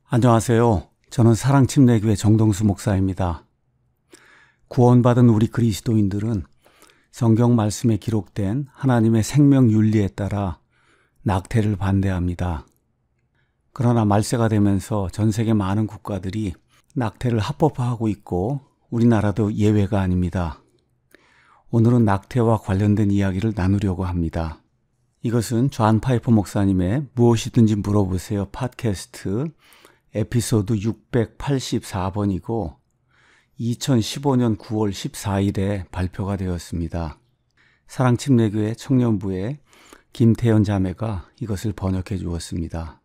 안녕하세요. 저는 사랑침례교회 정동수 목사입니다. 구원받은 우리 그리스도인들은 성경 말씀에 기록된 하나님의 생명 윤리에 따라 낙태를 반대합니다. 그러나 말세가 되면서 전 세계 많은 국가들이 낙태를 합법화하고 있고 우리나라도 예외가 아닙니다. 오늘은 낙태와 관련된 이야기를 나누려고 합니다. 이것은 존 파이퍼 목사님의 무엇이든지 물어보세요 팟캐스트 에피소드 684번이고 2015년 9월 14일에 발표가 되었습니다. 사랑침례교회 청년부의 김태현 자매가 이것을 번역해 주었습니다.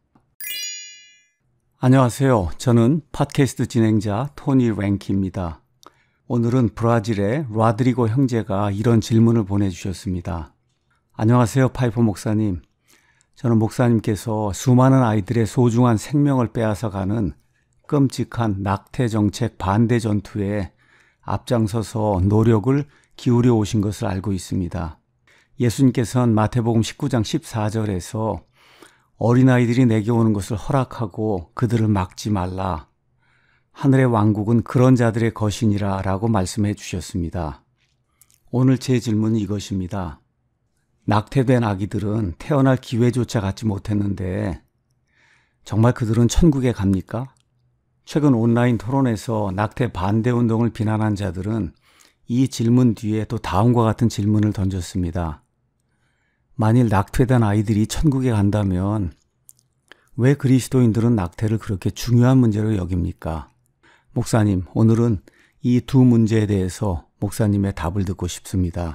안녕하세요. 저는 팟캐스트 진행자 토니 랭키입니다. 오늘은 브라질의 라드리고 형제가 이런 질문을 보내주셨습니다. 안녕하세요 파이퍼 목사님. 저는 목사님께서 수많은 아이들의 소중한 생명을 빼앗아가는 끔찍한 낙태 정책 반대 전투에 앞장서서 노력을 기울여 오신 것을 알고 있습니다. 예수님께서는 마태복음 19장 14절에서 어린아이들이 내게 오는 것을 허락하고 그들을 막지 말라. 하늘의 왕국은 그런 자들의 것이니라 라고 말씀해 주셨습니다. 오늘 제 질문은 이것입니다. 낙태된 아기들은 태어날 기회조차 갖지 못했는데 정말 그들은 천국에 갑니까? 최근 온라인 토론에서 낙태 반대 운동을 비난한 자들은 이 질문 뒤에 또 다음과 같은 질문을 던졌습니다. 만일 낙태된 아이들이 천국에 간다면 왜 그리스도인들은 낙태를 그렇게 중요한 문제로 여깁니까? 목사님, 오늘은 이 두 문제에 대해서 목사님의 답을 듣고 싶습니다.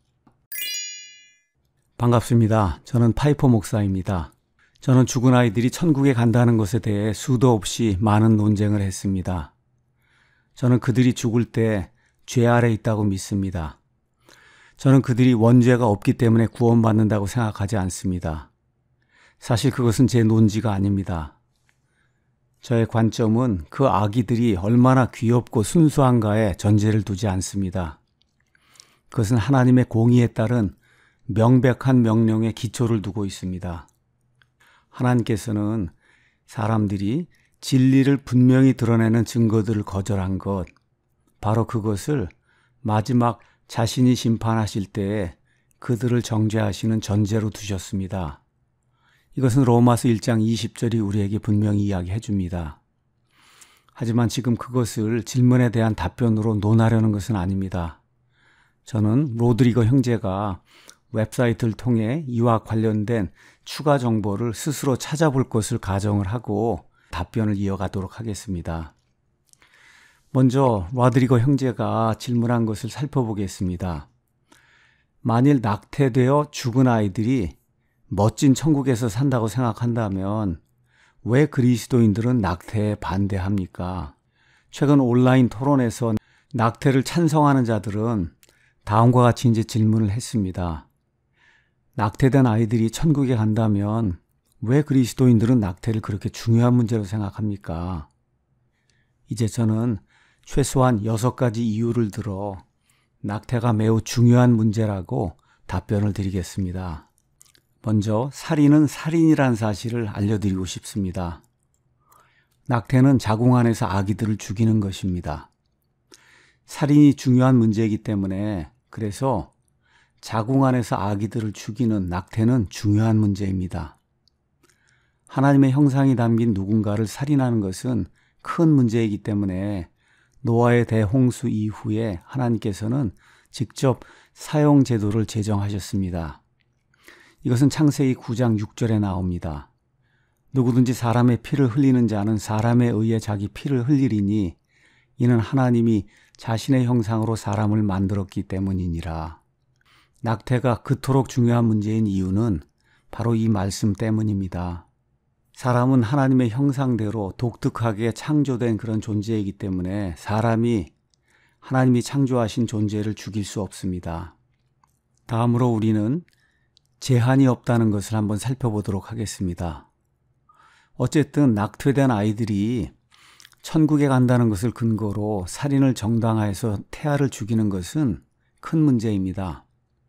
반갑습니다. 저는 파이퍼 목사입니다. 저는 죽은 아이들이 천국에 간다는 것에 대해 수도 없이 많은 논쟁을 했습니다. 저는 그들이 죽을 때 죄 아래 있다고 믿습니다. 저는 그들이 원죄가 없기 때문에 구원받는다고 생각하지 않습니다. 사실 그것은 제 논지가 아닙니다. 저의 관점은 그 아기들이 얼마나 귀엽고 순수한가에 전제를 두지 않습니다. 그것은 하나님의 공의에 따른 명백한 명령에 기초를 두고 있습니다. 하나님께서는 사람들이 진리를 분명히 드러내는 증거들을 거절한 것, 바로 그것을 마지막 자신이 심판하실 때에 그들을 정죄하시는 전제로 두셨습니다. 이것은 로마서 1장 20절이 우리에게 분명히 이야기해 줍니다. 하지만 지금 그것을 질문에 대한 답변으로 논하려는 것은 아닙니다. 저는 로드리거 형제가 웹사이트를 통해 이와 관련된 추가 정보를 스스로 찾아볼 것을 가정을 하고 답변을 이어가도록 하겠습니다. 먼저 로드리거 형제가 질문한 것을 살펴보겠습니다. 만일 낙태되어 죽은 아이들이 멋진 천국에서 산다고 생각한다면 왜 그리스도인들은 낙태에 반대합니까? 최근 온라인 토론에서 낙태를 찬성하는 자들은 다음과 같이 이제 질문을 했습니다. 낙태된 아이들이 천국에 간다면 왜 그리스도인들은 낙태를 그렇게 중요한 문제로 생각합니까? 이제 저는 최소한 6가지 이유를 들어 낙태가 매우 중요한 문제라고 답변을 드리겠습니다. 먼저 살인은 살인이란 사실을 알려드리고 싶습니다. 낙태는 자궁 안에서 아기들을 죽이는 것입니다. 살인이 중요한 문제이기 때문에 그래서 자궁 안에서 아기들을 죽이는 낙태는 중요한 문제입니다. 하나님의 형상이 담긴 누군가를 살인하는 것은 큰 문제이기 때문에 노아의 대홍수 이후에 하나님께서는 직접 사형 제도를 제정하셨습니다. 이것은 창세기 9장 6절에 나옵니다. 누구든지 사람의 피를 흘리는 자는 사람에 의해 자기 피를 흘리리니 이는 하나님이 자신의 형상으로 사람을 만들었기 때문이니라. 낙태가 그토록 중요한 문제인 이유는 바로 이 말씀 때문입니다. 사람은 하나님의 형상대로 독특하게 창조된 그런 존재이기 때문에 사람이 하나님이 창조하신 존재를 죽일 수 없습니다. 다음으로 우리는 제한이 없다는 것을 한번 살펴보도록 하겠습니다. 어쨌든 낙태된 아이들이 천국에 간다는 것을 근거로 살인을 정당화해서 태아를 죽이는 것은 큰 문제입니다.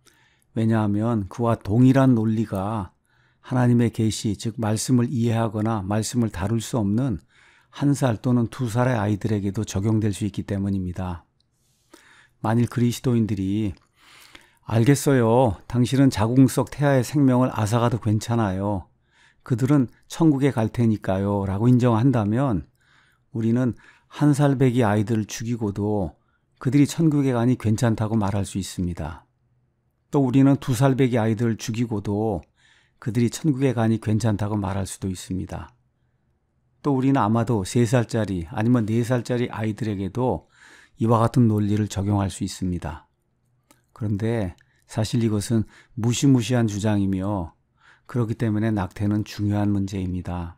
왜냐하면 그와 동일한 논리가 하나님의 계시, 즉 말씀을 이해하거나 말씀을 다룰 수 없는 1살 또는 2살의 아이들에게도 적용될 수 있기 때문입니다. 만일 그리스도인들이 알겠어요. 당신은 자궁 속 태아의 생명을 앗아가도 괜찮아요. 그들은 천국에 갈 테니까요. 라고 인정한다면 우리는 1살 배기 아이들을 죽이고도 그들이 천국에 가니 괜찮다고 말할 수 있습니다. 또 우리는 2살 배기 아이들을 죽이고도 그들이 천국에 가니 괜찮다고 말할 수도 있습니다. 또 우리는 아마도 3살짜리 아니면 4살짜리 아이들에게도 이와 같은 논리를 적용할 수 있습니다. 그런데 사실 이것은 무시무시한 주장이며 그렇기 때문에 낙태는 중요한 문제입니다.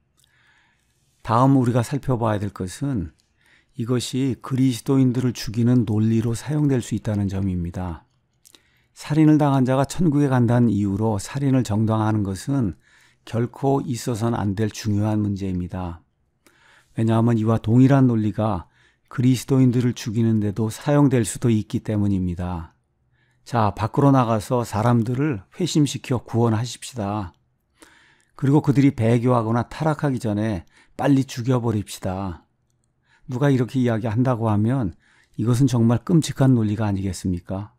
다음 우리가 살펴봐야 될 것은 이것이 그리스도인들을 죽이는 논리로 사용될 수 있다는 점입니다. 살인을 당한 자가 천국에 간다는 이유로 살인을 정당화하는 것은 결코 있어서는 안 될 중요한 문제입니다. 왜냐하면 이와 동일한 논리가 그리스도인들을 죽이는데도 사용될 수도 있기 때문입니다. 자, 밖으로 나가서 사람들을 회심시켜 구원하십시다. 그리고 그들이 배교하거나 타락하기 전에 빨리 죽여버립시다. 누가 이렇게 이야기한다고 하면 이것은 정말 끔찍한 논리가 아니겠습니까?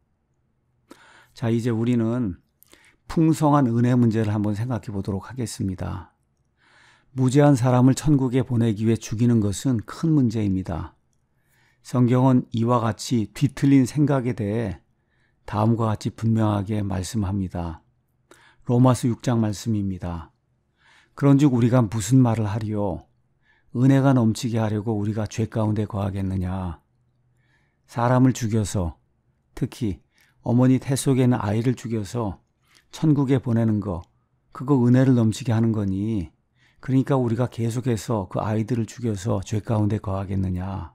자, 이제 우리는 풍성한 은혜 문제를 한번 생각해 보도록 하겠습니다. 무죄한 사람을 천국에 보내기 위해 죽이는 것은 큰 문제입니다. 성경은 이와 같이 뒤틀린 생각에 대해 다음과 같이 분명하게 말씀합니다. 로마서 6장 말씀입니다. 그런즉 우리가 무슨 말을 하리요? 은혜가 넘치게 하려고 우리가 죄 가운데 거하겠느냐? 사람을 죽여서, 특히 어머니 태 속에 있는 아이를 죽여서 천국에 보내는 거, 그거 은혜를 넘치게 하는 거니. 그러니까 우리가 계속해서 그 아이들을 죽여서 죄 가운데 거하겠느냐.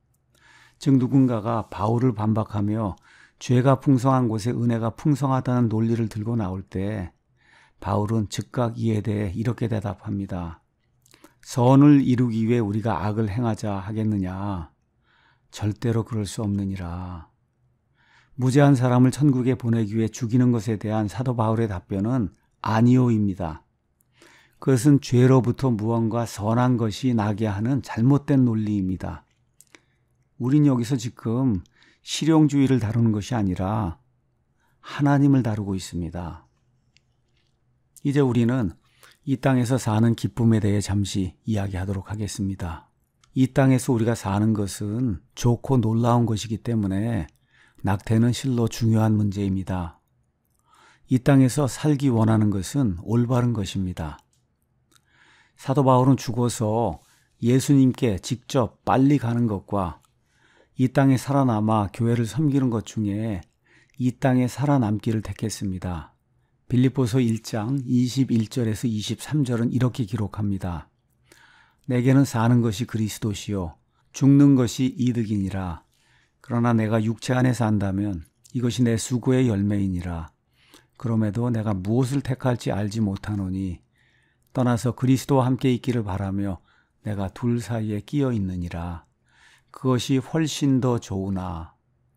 즉 누군가가 바울을 반박하며 죄가 풍성한 곳에 은혜가 풍성하다는 논리를 들고 나올 때 바울은 즉각 이에 대해 이렇게 대답합니다. 선을 이루기 위해 우리가 악을 행하자 하겠느냐. 절대로 그럴 수 없느니라. 무죄한 사람을 천국에 보내기 위해 죽이는 것에 대한 사도 바울의 답변은 아니오입니다. 그것은 죄로부터 무언가 선한 것이 나게 하는 잘못된 논리입니다. 우린 여기서 지금 실용주의를 다루는 것이 아니라 하나님을 다루고 있습니다. 이제 우리는 이 땅에서 사는 기쁨에 대해 잠시 이야기하도록 하겠습니다. 이 땅에서 우리가 사는 것은 좋고 놀라운 것이기 때문에 낙태는 실로 중요한 문제입니다. 이 땅에서 살기 원하는 것은 올바른 것입니다. 사도 바울은 죽어서 예수님께 직접 빨리 가는 것과 이 땅에 살아남아 교회를 섬기는 것 중에 이 땅에 살아남기를 택했습니다. 빌립보서 1장 21절에서 23절은 이렇게 기록합니다. 내게는 사는 것이 그리스도시요 죽는 것이 이득이니라. 그러나 내가 육체 안에 산다면 이것이 내 수고의 열매이니라. 그럼에도 내가 무엇을 택할지 알지 못하노니 떠나서 그리스도와 함께 있기를 바라며 내가 둘 사이에 끼어 있느니라. 그것이 훨씬 더 좋으나.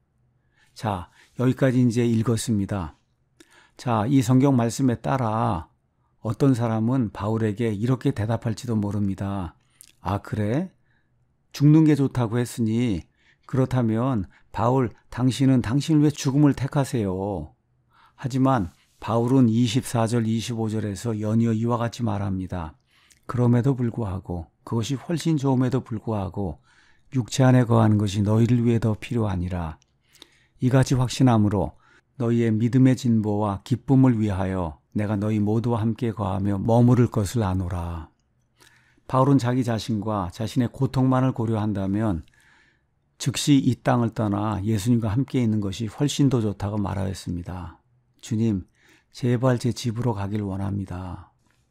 자, 여기까지 이제 읽었습니다. 자, 이 성경 말씀에 따라 어떤 사람은 바울에게 이렇게 대답할지도 모릅니다. 아, 그래? 죽는 게 좋다고 했으니 그렇다면 바울, 당신을 왜 죽음을 택하세요? 하지만 바울은 24절, 25절에서 연이어 이와 같이 말합니다. 그럼에도 불구하고, 그것이 훨씬 좋음에도 불구하고 육체 안에 거하는 것이 너희를 위해 더 필요하니라. 이같이 확신함으로 너희의 믿음의 진보와 기쁨을 위하여 내가 너희 모두와 함께 거하며 머무를 것을 아노라. 바울은 자기 자신과 자신의 고통만을 고려한다면 즉시 이 땅을 떠나 예수님과 함께 있는 것이 훨씬 더 좋다고 말하였습니다. 주님, 제발 제 집으로 가길 원합니다.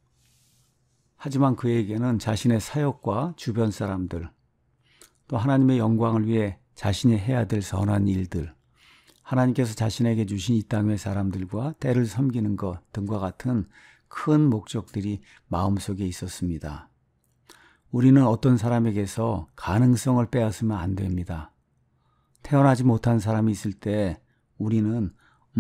하지만 그에게는 자신의 사역과 주변 사람들, 또 하나님의 영광을 위해 자신이 해야 될 선한 일들, 하나님께서 자신에게 주신 이 땅의 사람들과 때를 섬기는 것 등과 같은 큰 목적들이 마음속에 있었습니다. 우리는 어떤 사람에게서 가능성을 빼앗으면 안 됩니다. 태어나지 못한 사람이 있을 때 우리는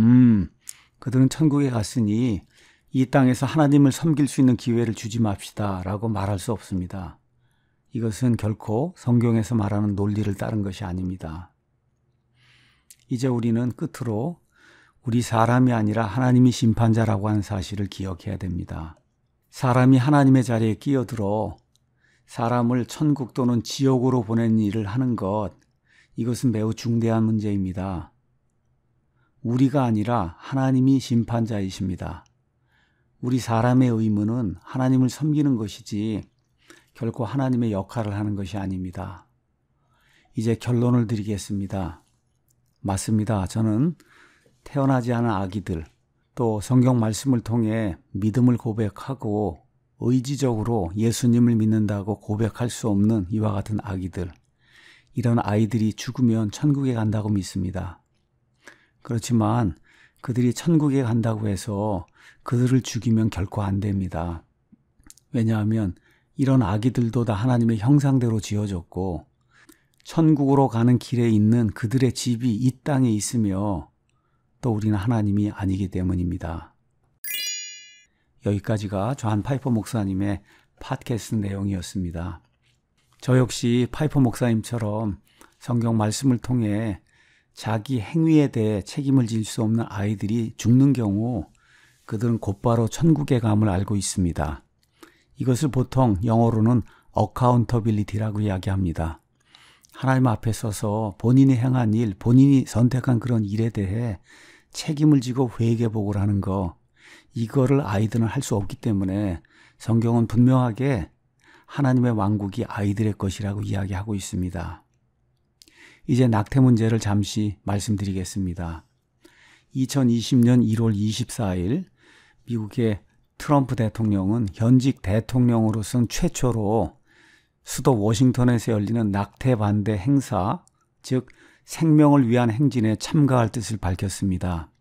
그들은 천국에 갔으니 이 땅에서 하나님을 섬길 수 있는 기회를 주지 맙시다 라고 말할 수 없습니다. 이것은 결코 성경에서 말하는 논리를 따른 것이 아닙니다. 이제 우리는 끝으로 우리 사람이 아니라 하나님이 심판자라고 하는 사실을 기억해야 됩니다. 사람이 하나님의 자리에 끼어들어 사람을 천국 또는 지옥으로 보내는 일을 하는 것, 이것은 매우 중대한 문제입니다. 우리가 아니라 하나님이 심판자이십니다. 우리 사람의 의무는 하나님을 섬기는 것이지 결코 하나님의 역할을 하는 것이 아닙니다. 이제 결론을 드리겠습니다. 맞습니다. 저는 태어나지 않은 아기들, 또 성경 말씀을 통해 믿음을 고백하고 의지적으로 예수님을 믿는다고 고백할 수 없는 이와 같은 아기들, 이런 아이들이 죽으면 천국에 간다고 믿습니다. 그렇지만 그들이 천국에 간다고 해서 그들을 죽이면 결코 안 됩니다. 왜냐하면 이런 아기들도 다 하나님의 형상대로 지어졌고 천국으로 가는 길에 있는 그들의 집이 이 땅에 있으며 또 우리는 하나님이 아니기 때문입니다. 여기까지가 존 파이퍼 목사님의 팟캐스트 내용이었습니다. 저 역시 파이퍼 목사님처럼 성경 말씀을 통해 자기 행위에 대해 책임을 질 수 없는 아이들이 죽는 경우 그들은 곧바로 천국에 감을 알고 있습니다. 이것을 보통 영어로는 accountability라고 이야기합니다. 하나님 앞에 서서 본인이 행한 일, 본인이 선택한 그런 일에 대해 책임을 지고 회개복을 하는 거, 이거를 아이들은 할 수 없기 때문에 성경은 분명하게 하나님의 왕국이 아이들의 것이라고 이야기하고 있습니다. 이제 낙태 문제를 잠시 말씀드리겠습니다. 2020년 1월 24일 미국의 트럼프 대통령은 현직 대통령으로서는 최초로 수도 워싱턴에서 열리는 낙태 반대 행사, 즉 생명을 위한 행진에 참가할 뜻을 밝혔습니다.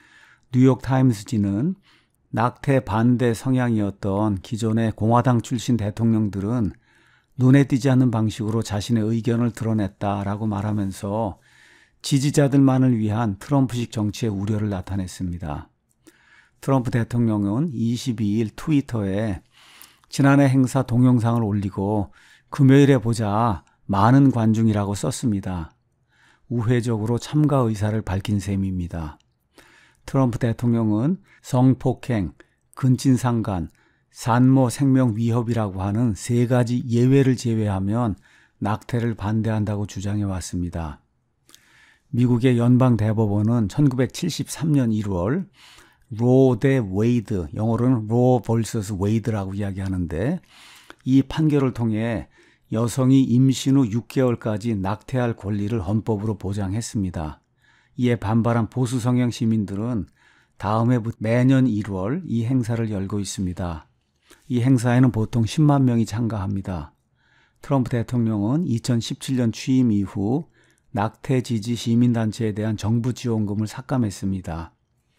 뉴욕타임스지는 낙태 반대 성향이었던 기존의 공화당 출신 대통령들은 눈에 띄지 않는 방식으로 자신의 의견을 드러냈다라고 말하면서 지지자들만을 위한 트럼프식 정치의 우려를 나타냈습니다. 트럼프 대통령은 22일 트위터에 지난해 행사 동영상을 올리고 금요일에 보자 많은 관중이라고 썼습니다. 우회적으로 참가 의사를 밝힌 셈입니다. 트럼프 대통령은 성폭행, 근친상간, 산모 생명 위협이라고 하는 3가지 예외를 제외하면 낙태를 반대한다고 주장해 왔습니다. 미국의 연방대법원은 1973년 1월 로 대 웨이드, 영어로는 로 vs 웨이드라고 이야기하는데, 이 판결을 통해 여성이 임신 후 6개월까지 낙태할 권리를 헌법으로 보장했습니다. 이에 반발한 보수 성향 시민들은 다음 해 매년 1월 이 행사를 열고 있습니다. 이 행사에는 보통 10만 명이 참가합니다. 트럼프 대통령은 2017년 취임 이후 낙태 지지 시민단체에 대한 정부 지원금을 삭감했습니다.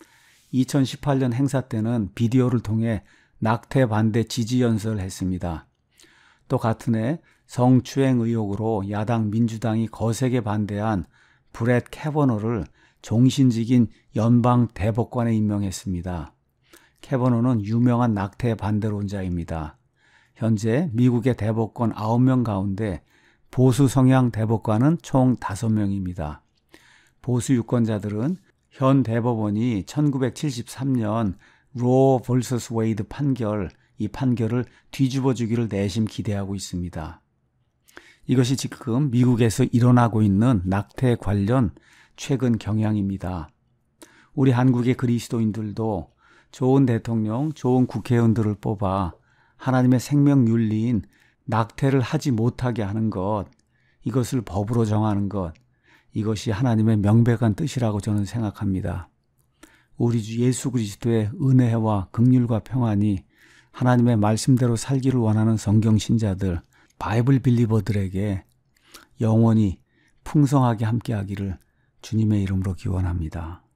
2018년 행사 때는 비디오를 통해 낙태 반대 지지 연설을 했습니다. 또 같은 해 성추행 의혹으로 야당 민주당이 거세게 반대한 브렛 캐버너를 종신직인 연방 대법관에 임명했습니다. 캐버너는 유명한 낙태 반대론자입니다. 현재 미국의 대법관 9명 가운데 보수 성향 대법관은 총 5명입니다. 보수 유권자들은 현 대법원이 1973년 로 vs 웨이드 판결, 이 판결을 뒤집어 주기를 내심 기대하고 있습니다. 이것이 지금 미국에서 일어나고 있는 낙태 관련 최근 경향입니다. 우리 한국의 그리스도인들도 좋은 대통령, 좋은 국회의원들을 뽑아 하나님의 생명 윤리인 낙태를 하지 못하게 하는 것, 이것을 법으로 정하는 것, 이것이 하나님의 명백한 뜻이라고 저는 생각합니다. 우리 주 예수 그리스도의 은혜와 긍휼과 평안이 하나님의 말씀대로 살기를 원하는 성경 신자들, 바이블 빌리버들에게 영원히 풍성하게 함께하기를 주님의 이름으로 기원합니다.